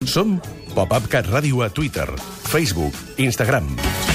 Som Pop-Up Cat Ràdio a Twitter, Facebook, Instagram.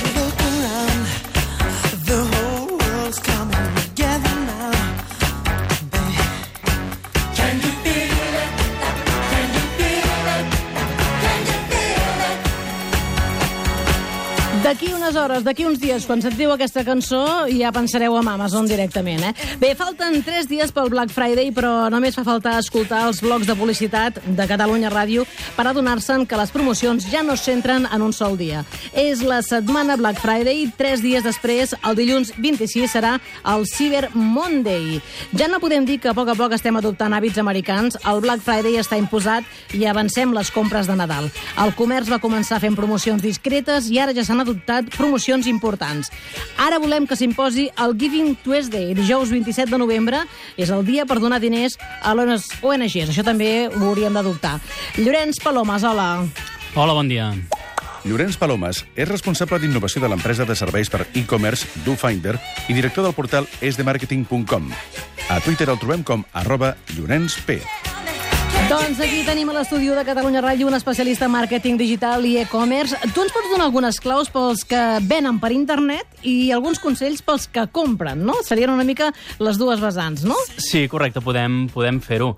D'aquí unes hores, d'aquí uns dies, quan sentiu aquesta cançó, ja pensareu en Amazon directament, Bé, falten 3 dies pel Black Friday, però només fa falta escoltar els blocs de publicitat de Catalunya Ràdio per adonar-se'n que les promocions ja no es centren en un sol dia. És la setmana Black Friday, 3 dies després, el dilluns 26, serà el Cyber Monday. Ja no podem dir que a poc estem adoptant hàbits americans. El Black Friday està imposat i avancem les compres de Nadal. El comerç va començar fent promocions discretes i ara ja s'han adoptat promocions importants. Ara volem que s'imposi el Giving Tuesday. Dijous 27 de novembre és el dia per donar diners a les ONGs. Això també ho hauríem d'adoptar. Llorenç Palomes, hola. Hola, bon dia. Llorenç Palomes és responsable d'innovació de l'empresa de serveis per e-commerce DoFinder i director del portal esdemarketing.com. A Twitter el trobem com @LlorençP. Doncs aquí tenim a l'estudi de Catalunya Ràdio un especialista en màrqueting digital i e-commerce. Tu ens pots donar algunes claus pels que venen per internet i alguns consells pels que compren, no? Serien una mica les dues vessants, no? Sí, correcte, podem fer-ho.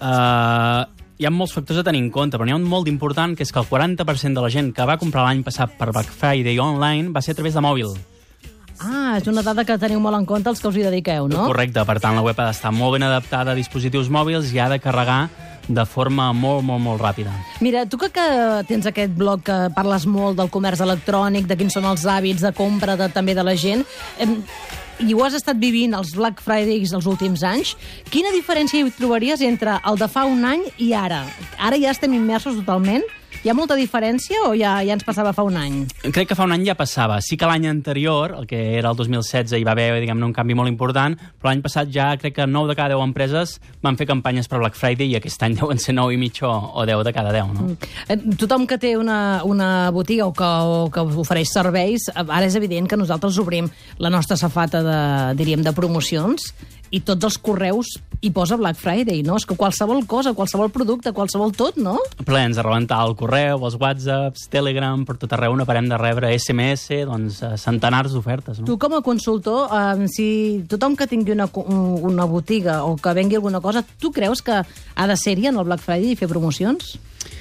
Hi ha molts factors a tenir en compte, però n'hi ha un molt important, que és que el 40% de la gent que va comprar l'any passat per Black Friday online va ser a través de mòbil. Ah, és una dada que teniu molt en compte els que us hi dediqueu, no? Correcte, per tant, la web ha d'estar molt ben adaptada a dispositius mòbils i ha de carregar de forma molt ràpida. Mira, tu que tens aquest blog que parles molt del comerç electrònic, de quins són els hàbits de compra també de la gent, i ho has estat vivint els Black Fridays els últims anys, quina diferència hi trobaries entre el de fa un any i ara? Ara ja estem immersos totalment? Hi ha molta diferència o ja ens passava fa un any? Crec que fa un any ja passava. Sí que l'any anterior, el que era el 2016, hi va haver, diguem-ne, un canvi molt important, però l'any passat ja crec que 9 de cada 10 empreses van fer campanyes per Black Friday i aquest any deuen ser 9 i mig o 10 de cada 10, no? Tothom que té una botiga o que ofereix serveis, ara és evident que nosaltres obrim la nostra safata de promocions i tots els correus hi posa Black Friday, no? És que qualsevol cosa, qualsevol producte, qualsevol tot, no? Plens de rebentar el correu, els whatsapps, Telegram, per tot arreu no parem de rebre SMS, doncs centenars d'ofertes, no? Tu com a consultor, si tothom que tingui una botiga o que vengui alguna cosa, tu creus que ha de ser-hi en el Black Friday i fer promocions?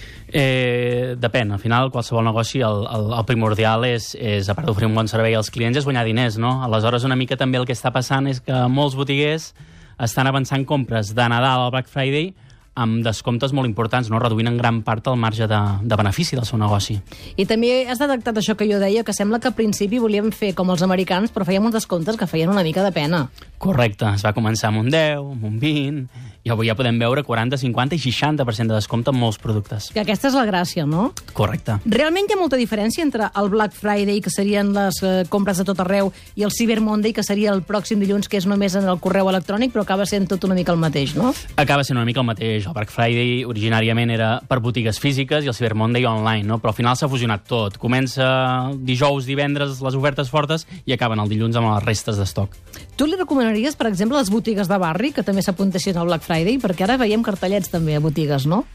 Depèn, al final qualsevol negoci el primordial és a part d'oferir un bon servei als clients, és guanyar diners, no? Aleshores una mica també el que està passant és que molts botiguers estan avançant compres de Nadal al Black Friday amb descomptes molt importants, no? Reduint en gran part el marge de benefici del seu negoci. I també has detectat això que jo deia, que sembla que al principi volíem fer com els americans, però fèiem uns descomptes que feien una mica de pena. Correcte, es va començar amb un 10, amb un 20, i avui ja podem veure 40, 50 i 60% de descompte en molts productes. Que aquesta és la gràcia, no? Correcte. Realment hi ha molta diferència entre el Black Friday, que serien les compres de tot arreu, i el Cyber Monday, que seria el pròxim dilluns, que és només en el correu electrònic, però acaba sent tot una mica el mateix, no? Acaba sent una mica el mateix. El Black Friday originàriament era per botigues físiques i el Cyber Monday online, no? Però al final s'ha fusionat tot. Comença dijous, divendres, les ofertes fortes i acaben el dilluns amb les restes d'estoc. Tu li recomanaries, per exemple, les botigues de barri, que també s'apuntessin al Black Friday? Perquè ara veiem cartellets també a botigues, no?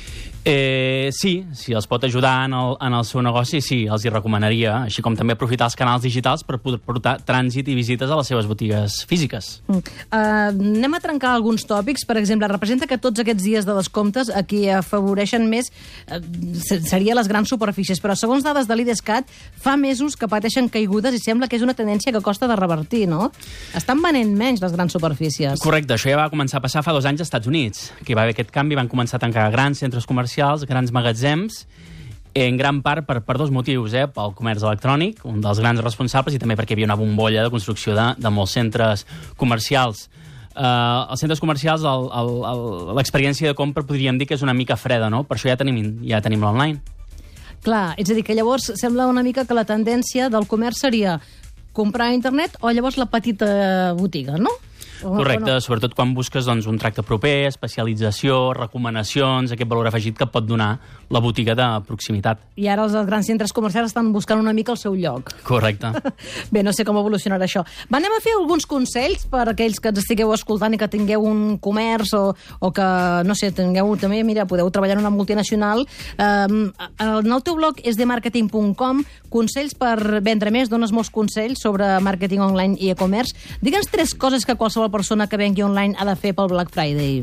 Sí, si els pot ajudar en el seu negoci, sí, els hi recomanaria, així com també aprofitar els canals digitals per portar trànsit i visites a les seves botigues físiques. Anem a trencar alguns tòpics. Per exemple, representa que tots aquests dies de descomptes a qui afavoreixen més seria les grans superfícies, però segons dades de l'IDESCAT fa mesos que pateixen caigudes i sembla que és una tendència que costa de revertir, no? Estan venent menys les grans superfícies. Correcte, això ja va començar a passar fa 2 anys als Estats Units, que hi va haver aquest canvi, van començar a tancar grans centres comercials, grans magatzems, en gran part per 2 motius, pel comerç electrònic, un dels grans responsables, i també perquè hi havia una bombolla de construcció de molts centres comercials. Els centres comercials, l'experiència de compra podríem dir que és una mica freda, no? Per això ja tenim l'online. Clar, és a dir, que llavors sembla una mica que la tendència del comerç seria comprar a internet o llavors la petita botiga, no? Correcte, sobretot quan busques un tracte proper, especialització, recomanacions, aquest valor afegit que et pot donar la botiga de proximitat. I ara els grans centres comercials estan buscant una mica el seu lloc. Correcte. Bé, no sé com evolucionarà això. Anem a fer alguns consells per aquells que ens estigueu escoltant i que tingueu un comerç o que, no sé, tingueu també, mira, podeu treballar en una multinacional. En el teu blog esdemarketing.com, consells per vendre més, dones molts consells sobre màrqueting online i e-commerce. Digue'ns 3 coses que qualsevol persona que vengui online ha de fer pel Black Friday.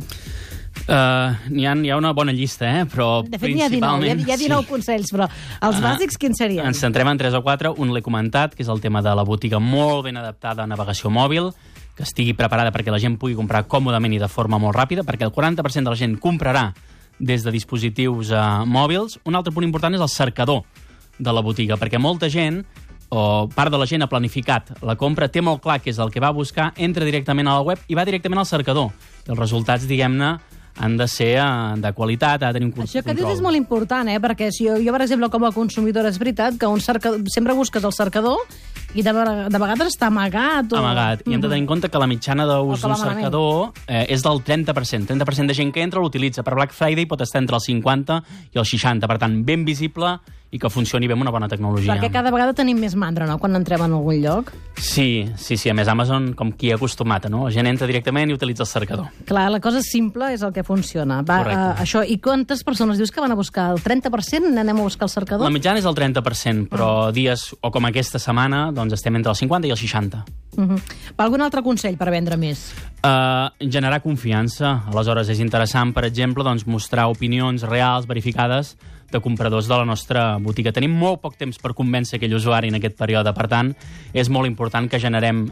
Hi ha una bona llista, però de fet, principalment... hi ha 19 consells, però els bàsics quins serien? Ens centrem en 3 o 4. Un l'he comentat, que és el tema de la botiga molt ben adaptada a navegació mòbil, que estigui preparada perquè la gent pugui comprar còmodament i de forma molt ràpida, perquè el 40% de la gent comprarà des de dispositius mòbils. Un altre punt important és el cercador de la botiga, perquè molta gent o part de la gent ha planificat la compra, té molt clar què és el que va a buscar, entra directament a la web i va directament al cercador. I els resultats, diguem-ne, han de ser de qualitat, ha de tenir un control. Això que dius és molt important, perquè si jo, per exemple, com a consumidor, és veritat que sempre busques el cercador i de vegades està amagat. Amagat. I hem de tenir en compte que la mitjana d'ús d'un cercador és del 30%. 30% de gent que entra l'utilitza. Per Black Friday pot estar entre el 50 i el 60. Per tant, ben visible i que funcioni bé amb una bona tecnologia. Perquè cada vegada tenim més mandra, no?, quan entrem en algun lloc. Sí. A més, Amazon, com qui ha acostumat, no? La gent entra directament i utilitza el cercador. Clar, la cosa simple és el que funciona. Això. I quantes persones dius que van a buscar? El 30% anem a buscar el cercador? La mitjana és el 30%, però dies, o com aquesta setmana, doncs estem entre el 50 i el 60. Algun altre consell per vendre més? Generar confiança. Aleshores, és interessant, per exemple, mostrar opinions reals, verificades, de compradors de la nostra botiga. Tenim molt poc temps per convèncer aquell usuari en aquest període, per tant, és molt important que generem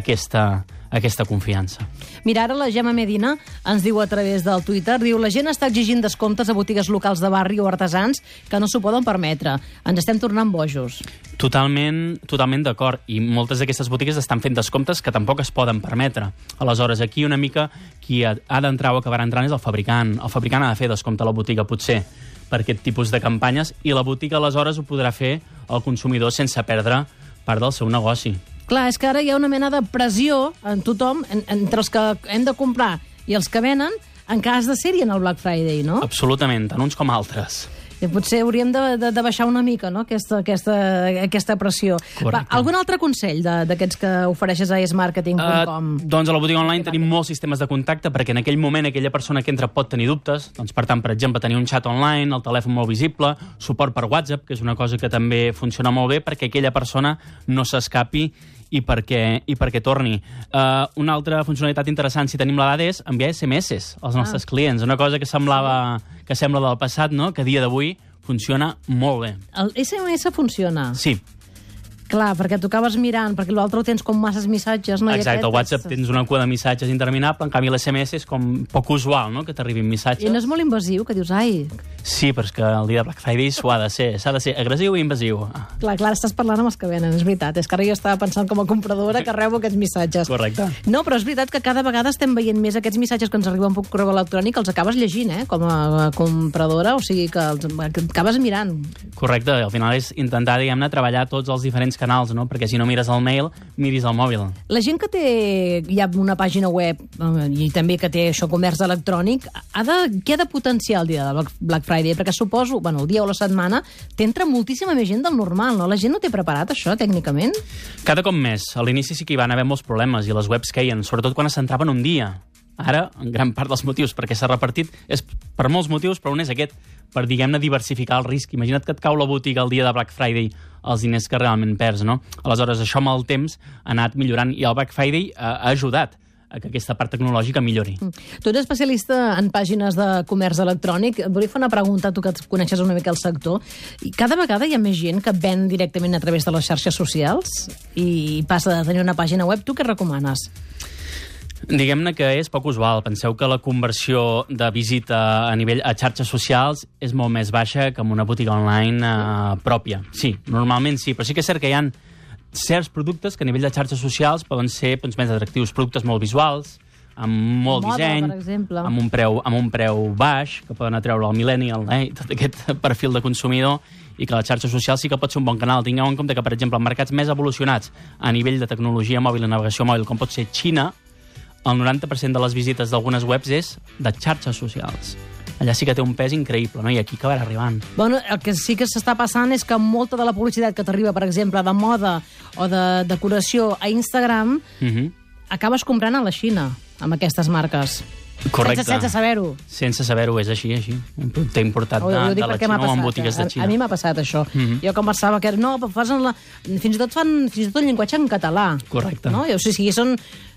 aquesta confiança. Mira, ara la Gemma Medina ens diu a través del Twitter, la gent està exigint descomptes a botigues locals de barri o artesans que no s'ho poden permetre. Ens estem tornant bojos. Totalment d'acord. I moltes d'aquestes botigues estan fent descomptes que tampoc es poden permetre. Aleshores, aquí una mica qui ha d'entrar o acabarà entrant és el fabricant. El fabricant ha de fer descompte a la botiga, potser, per aquest tipus de campanyes, i la botiga aleshores ho podrà fer el consumidor sense perdre part del seu negoci. Clar, és que ara hi ha una mena de pressió en tothom, entre els que hem de comprar i els que venen, en cas de sèrie en el Black Friday, no? Absolutament, tant uns com altres. Potser hauríem de baixar una mica, no?, aquesta pressió. Algun altre consell d'aquests que ofereixes a esmarketing.com? Doncs a la botiga online tenim molts sistemes de contacte perquè en aquell moment aquella persona que entra pot tenir dubtes. Doncs, per tant, per exemple, tenir un xat online, el telèfon molt visible, suport per WhatsApp, que és una cosa que també funciona molt bé perquè aquella persona no s'escapi i perquè torni. Una altra funcionalitat interessant, si tenim la dada, és enviar SMS als nostres clients. Una cosa que sembla del passat, no?, que a dia d'avui funciona molt bé. El SMS funciona? Sí. Clar, perquè tu acabes mirant, perquè l'altre ho tens com masses missatges, no? Exacte, al WhatsApp tens una cua de missatges interminable, en canvi l'SMS és com poc usual, no?, que t'arribin missatges. I no és molt invasiu, que dius, ai... Sí, però és que el dia de Black Friday s'ha de ser agressiu i invasiu. Clar, estàs parlant amb els que venen, és veritat. És que ara jo estava pensant com a compradora que rebo aquests missatges. Correcte. No, però és veritat que cada vegada estem veient més aquests missatges que ens arriben per correu electrònic, els acabes llegint, com a compradora, o sigui que els acabes mirant. Correcte, al final és intentar, diguem-ne, treballar tots els diferents canals, no? Perquè si no mires el mail, miris el mòbil. La gent que té ja una pàgina web i també que té això comerç electrònic, què ha de potenciar el dia de Black Friday? Perquè suposo, el dia o la setmana, t'entra moltíssima més gent del normal, no? La gent no té preparat això, tècnicament? Cada cop més. A l'inici sí que hi van haver molts problemes i les webs queien, sobretot quan es centraven un dia. Ara, en gran part dels motius perquè s'ha repartit, és per molts motius, però un és aquest, per, diguem-ne, diversificar el risc. Imagina't que et cau la botiga el dia de Black Friday, els diners que realment perds, no? Aleshores, això amb el temps ha anat millorant i el Black Friday ha ajudat a que aquesta part tecnològica millori. Tu ets especialista en pàgines de comerç electrònic. Et volia fer una pregunta, tu que coneixes una mica el sector. Cada vegada hi ha més gent que ven directament a través de les xarxes socials i passa de tenir una pàgina web. Tu què recomanes? Diguem-ne que és poc usual. Penseu que la conversió de visita a xarxes socials és molt més baixa que en una botiga online pròpia. Sí, normalment sí, però sí que és cert que hi ha certs productes que a nivell de xarxes socials poden ser més atractius, productes molt visuals, amb molt disseny, amb un preu baix, que poden atreure el millennial, tot aquest perfil de consumidor, i que les xarxes socials sí que pot ser un bon canal. Tingueu en compte que, per exemple, en mercats més evolucionats a nivell de tecnologia mòbil i navegació mòbil, com pot ser Xina, el 90% de les visites d'algunes webs és de xarxes socials. Allà sí que té un pes increïble, no? I aquí acabarà arribant. Bueno, el que sí que s'està passant és que molta de la publicitat que t'arriba, per exemple, de moda o de decoració a Instagram, acabes comprant a la Xina, amb aquestes marques. Correcte. Sense saber-ho. Sense saber-ho, és així. Un producte importat de la Xina o en botigues de Xina. A mi m'ha passat això. Jo com pensava que no, fins i tot fan el llenguatge en català. Correcte. No? O sigui, són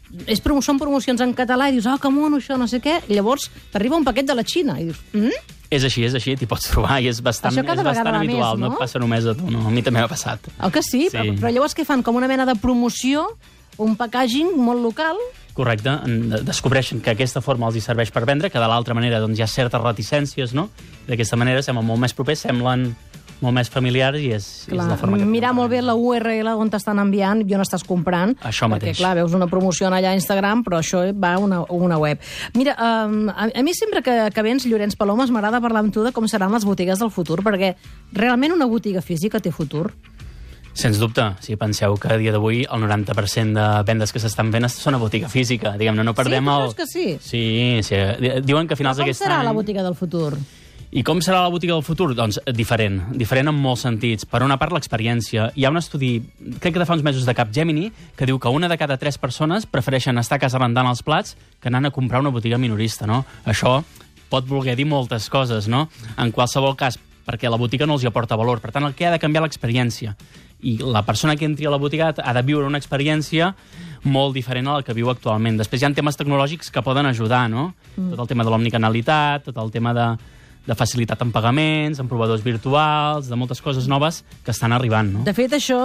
promocions en català i dius, que mono això, no sé què, i llavors t'arriba un paquet de la Xina i dius, És així, t'hi pots trobar i és bastant habitual, més, no et passa només a tu, no? A mi també m'ha passat. Que sí. Però llavors què fan? Com una mena de promoció, un packaging molt local. Correcte, descobreixen que aquesta forma els hi serveix per vendre, que de l'altra manera doncs, hi ha certes reticències, no? D'aquesta manera semblen molt més propers, semblen molt més familiars i és la forma que... Mirar molt bé la URL on t'estan enviant i on estàs comprant. Això mateix. Perquè, clar, veus una promoció allà a Instagram, però això va a una web. Mira, a mi sempre que vens, Llorenç Palomes, m'agrada parlar amb tu de com seran les botigues del futur, perquè realment una botiga física té futur? Sens dubte. Si penseu que a dia d'avui el 90% de vendes que s'estan fent són a botiga física. Diguem-ne, no perdem el... Sí, tu creus que sí? Sí. Diuen que a finals d'aquest any... Com serà la botiga del futur? I com serà la botiga del futur? Doncs diferent en molts sentits. Per una part, l'experiència. Hi ha un estudi, crec que de fa uns mesos de Capgemini, que diu que una de cada 3 persones prefereixen estar a casa rendant els plats que anant a comprar una botiga minorista, no? Això pot voler dir moltes coses, no? En qualsevol cas, perquè la botiga no els hi aporta valor. Per tant, el que ha de canviar l'experiència. I la persona que entri a la botiga ha de viure una experiència molt diferent a la que viu actualment. Després hi ha temes tecnològics que poden ajudar, no? Tot el tema de l'omnicanalitat, tot el tema de facilitat en pagaments, en provadors virtuals, de moltes coses noves que estan arribant, no? De fet, això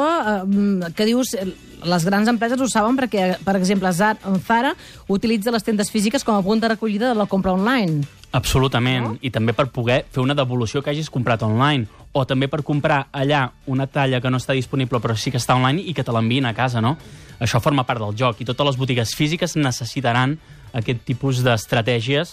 que dius, les grans empreses ho saben perquè, per exemple, Zara utilitza les tendes físiques com a punt de recollida de la compra online. Absolutament, no? I també per poder fer una devolució que hagis comprat online, o també per comprar allà una talla que no està disponible però sí que està online i que te l'enviïn a casa, no? Això forma part del joc, i totes les botigues físiques necessitaran aquest tipus d'estratègies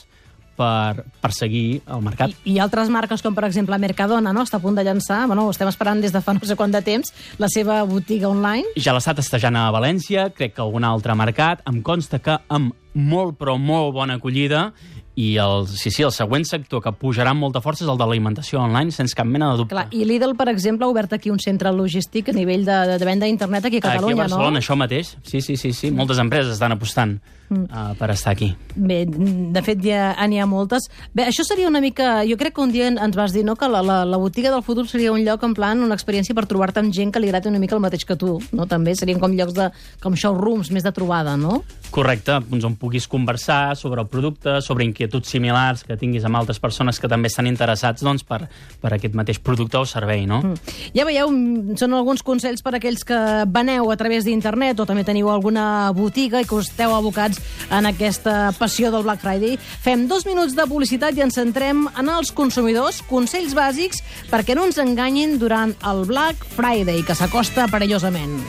per seguir el mercat. I altres marques, com per exemple Mercadona, no? Està a punt de llançar, ho estem esperant des de fa no sé quant de temps, la seva botiga online. Ja l'ha estat testejant a València, crec que algun altre mercat. Em consta que amb molt, però molt bona acollida, i el següent sector que pujarà amb molta força és el de l'alimentació online, sense cap mena de dubte. Clar, i Lidl, per exemple, ha obert aquí un centre logístic a nivell de venda a internet aquí a Catalunya, aquí a Barcelona, no? Això mateix. Sí. Moltes empreses estan apostant per estar aquí. Bé, de fet, ja n'hi ha moltes. Bé, això seria una mica... Jo crec que un dia ens vas dir, no?, que la botiga del futur seria un lloc, en plan, una experiència per trobar-te amb gent que li agrada una mica el mateix que tu, no? També serien com llocs com showrooms, més de trobada, no? Correcte, on puguis conversar sobre el producte, sobre inquietuds similars que tinguis amb altres persones que també estan interessats doncs, per aquest mateix producte o servei, no? Ja veieu, són alguns consells per a aquells que veneu a través d'internet o també teniu alguna botiga i que us esteu abocats en aquesta passió del Black Friday. Fem 2 minuts de publicitat i ens centrem en els consumidors, consells bàsics perquè no ens enganyin durant el Black Friday, que s'acosta perillosament.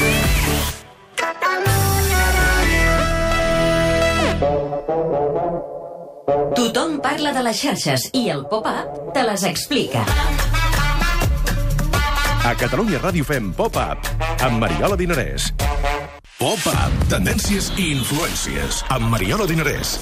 Tothom parla de les xarxes i el pop-up te les explica. A Catalunya Ràdio fem Pop-up amb Mariola Dinarès. Pop-up, tendències i influències amb Mariola Dinarès.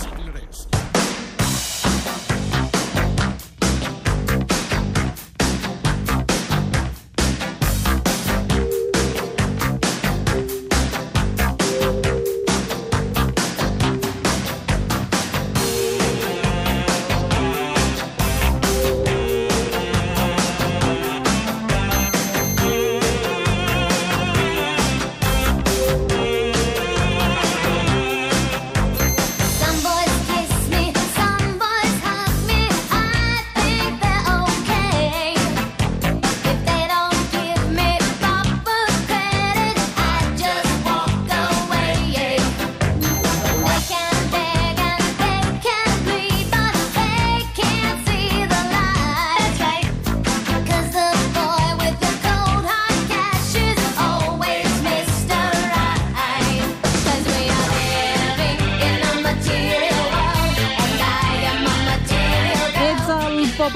Some boys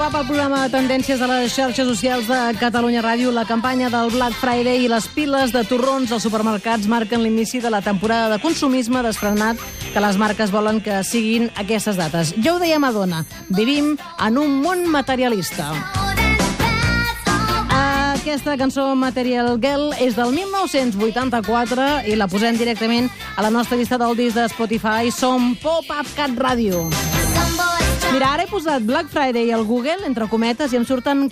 Pop, el programa de tendències de les xarxes socials de Catalunya Ràdio. La campanya del Black Friday i les piles de torrons als supermercats marquen l'inici de la temporada de consumisme desfrenat que les marques volen que siguin aquestes dates. Ja ho deia Madonna, vivim en un món materialista. Aquesta cançó Material Girl és del 1984 i la posem directament a la nostra llista del disc de Spotify. Som Pop-Up Cat Radio. Mira, ara he posat Black Friday al Google, entre cometes, i em surten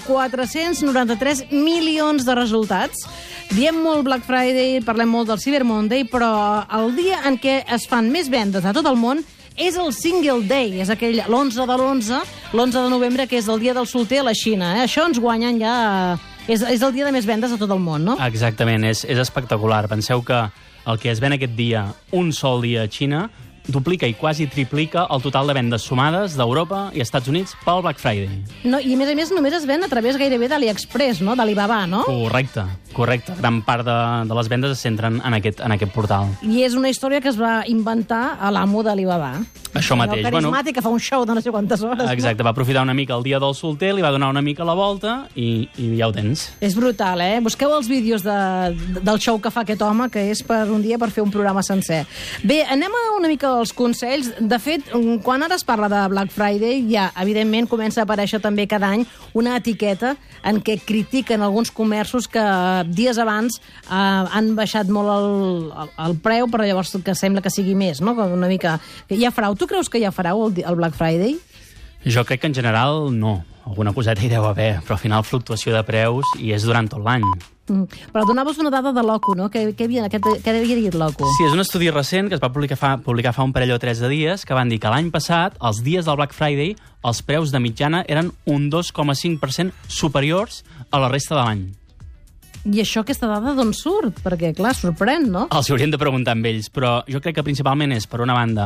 493 milions de resultats. Diem molt Black Friday, parlem molt del Cyber Monday, però el dia en què es fan més vendes a tot el món és el Single Day, és aquell l'11 de l'11, l'11 de novembre, que és el dia del solter a la Xina. Això ens guanyen ja... És el dia de més vendes a tot el món, no? Exactament, és espectacular. Penseu que el que es ven aquest dia, un sol dia a Xina, duplica i quasi triplica el total de vendes sumades d'Europa i Estats Units pel Black Friday. No, i a més només es ven a través gairebé d'AliExpress, no? D'Alibaba, no? Correcte. Gran part de les vendes es centren en aquest portal. I és una història que es va inventar a l'amo d'Alibaba. Això mateix. El carismàtic, que fa un show de no sé quantes hores. Exacte, va aprofitar una mica el dia del solter, li va donar una mica la volta i ja ho tens. És brutal, eh? Busqueu els vídeos del show que fa aquest home, que és per un dia per fer un programa sencer. Bé, anem a una mica als consells. De fet, quan ara es parla de Black Friday, ja, evidentment, comença a aparèixer també cada any una etiqueta en què critiquen alguns comerços que dies abans han baixat molt el preu, però llavors que sembla que sigui més, no? Una mica... Hi ha frau. Tu creus que ja fareu el Black Friday? Jo crec que en general no. Alguna coseta hi deu haver, però al final fluctuació de preus i és durant tot l'any. Però donaves una dada de l'OCU, no? Què havia dit l'OCU? Sí, és un estudi recent que es va publicar fa un parell o 3 de dies que van dir que l'any passat, els dies del Black Friday, els preus de mitjana eren un 2,5% superiors a la resta de l'any. I això, aquesta dada, d'on surt? Perquè, clar, sorprèn, no? Els hauríem de preguntar amb ells, però jo crec que principalment és, per una banda,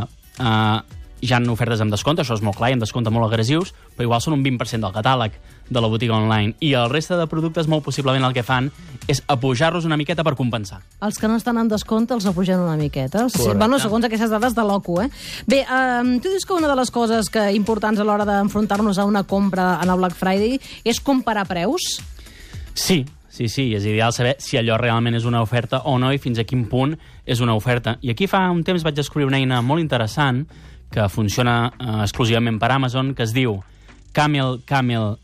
hi ha ofertes amb descompte, això és molt clar, i amb descompte molt agressius, però igual són un 20% del catàleg de la botiga online. I el reste de productes, molt possiblement, el que fan és apujar-los una miqueta per compensar. Els que no estan en descompte els apugen una miqueta. Sí, bueno, segons aquestes dades de l'OCU, eh? Bé, tu dius que una de les coses importants a l'hora d'enfrontar-nos a una compra en el Black Friday és comparar preus? Sí, és ideal saber si allò realment és una oferta o no i fins a quin punt és una oferta. I aquí fa un temps vaig descobrir una eina molt interessant que funciona exclusivament per Amazon, que es diu camel.com.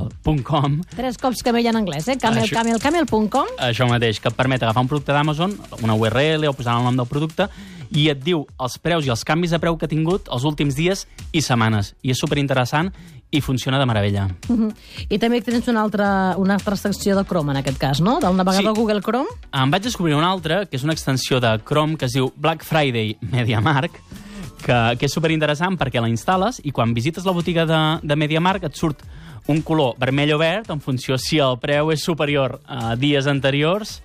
3 cops camell en anglès, eh? Camel.com. Això mateix, que et permet agafar un producte d'Amazon, una URL o posar el nom del producte, i et diu els preus i els canvis de preu que ha tingut els últims dies i setmanes. I és superinteressant i funciona de meravella. I també tens una altra extensió de Chrome, en aquest cas, no? Del navegador Google Chrome? Em vaig descobrir una altra, que és una extensió de Chrome que es diu Black Friday MediaMarkt, que és superinteressant perquè la instal·les i quan visites la botiga de MediaMarkt et surt un color vermell o verd en funció si el preu és superior a dies anteriors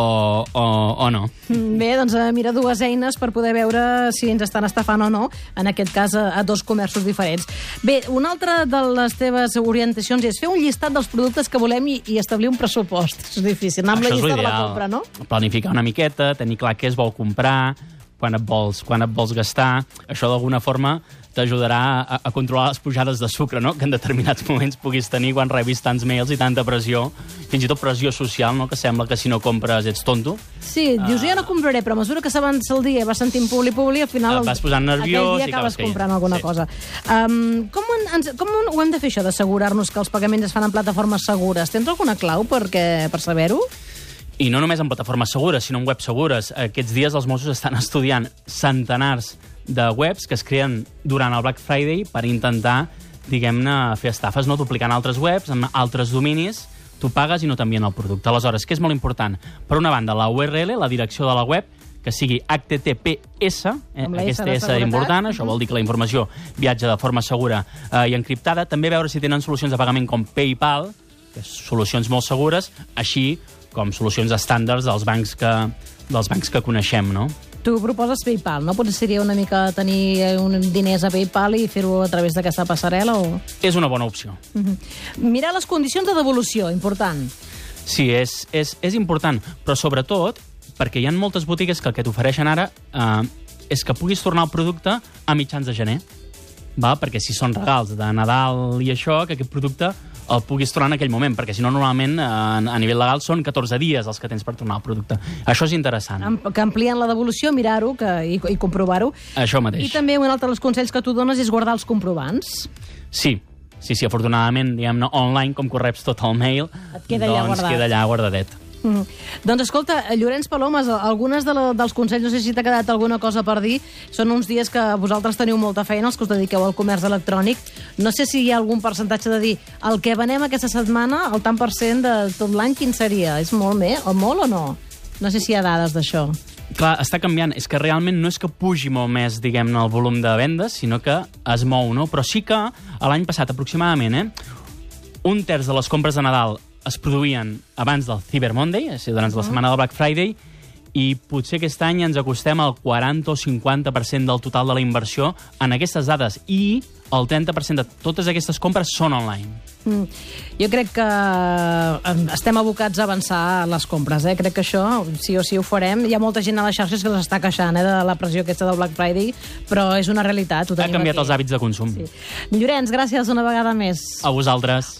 o no. Bé, doncs mira, 2 eines per poder veure si ens estan estafant o no, en aquest cas a 2 comerços diferents. Bé, una altra de les teves orientacions és fer un llistat dels productes que volem i establir un pressupost. És difícil, anar amb la llista de la compra, no? Planificar una miqueta, tenir clar què es vol comprar, quan et vols gastar. Això d'alguna forma t'ajudarà a controlar les pujades de sucre, no? Que en determinats moments puguis tenir quan rebis tants mails i tanta pressió, fins i tot pressió social, no? Que sembla que si no compres ets tonto. Sí, dius, ja no compraré, però a mesura que s'avança el dia vas sentint publi, al final vas posant nerviós aquell dia acabes comprant alguna cosa. Com ho hem de fer, això d'assegurar-nos que els pagaments es fan en plataformes segures? Tens alguna clau per saber-ho? I no només en plataformes segures, sinó en webs segures. Aquests dies els Mossos estan estudiant centenars de webs que es creen durant el Black Friday per intentar, diguem-ne, fer estafes, no? Duplicant altres webs, amb altres dominis, tu pagues i no t'envien el producte. Aleshores, què és molt important? Per una banda, la URL, la direcció de la web, que sigui HTTPS, aquesta S important, això vol dir que la informació viatja de forma segura i encriptada. També veure si tenen solucions de pagament com PayPal, que són solucions molt segures, així com solucions estàndards dels bancs que coneixem, no? Tu proposes PayPal, no? Potser seria una mica tenir diners a PayPal i fer-ho a través d'aquesta passarel·la? És una bona opció. Mirar les condicions de devolució, important. Sí, és important, però sobretot perquè hi ha moltes botigues que el que t'ofereixen ara és que puguis tornar el producte a mitjans de gener. perquè si són regals de Nadal i això, que aquest producte el puguis tornar en aquell moment, perquè si no normalment a nivell legal són 14 dies els que tens per tornar el producte. Això és interessant. Que amplien la devolució, mirar-ho i comprovar-ho. Això mateix. I també un altre dels consells que tu dones és guardar els comprovants. Sí, afortunadament, diguem-ne, online, com que reps tot el mail, queda allà guardat. Queda allà guardadet. Doncs escolta, Llorenç Palomes, algunes dels consells, no sé si t'ha quedat alguna cosa per dir, són uns dies que vosaltres teniu molta feina, els que us dediqueu al comerç electrònic. No sé si hi ha algun percentatge de dir el que venem aquesta setmana, el tant per cent de tot l'any, quin seria? És molt o no? No sé si hi ha dades d'això. Clar, està canviant. És que realment no és que pugi molt més, diguem-ne, el volum de vendes, sinó que es mou, no? Però sí que l'any passat, aproximadament, un terç de les compres de Nadal es produïen abans del Cyber Monday, és a dir, durant la setmana del Black Friday, i potser aquest any ens acostem al 40 o 50% del total de la inversió en aquestes dades, i el 30% de totes aquestes compres són online. Jo crec que estem abocats a avançar les compres, Crec que això, sí o sí ho farem. Hi ha molta gent a les xarxes que s'està queixant de la pressió aquesta del Black Friday, però és una realitat. Ha canviat els hàbits de consum. Sí. Llorenç, gràcies una vegada més. A vosaltres.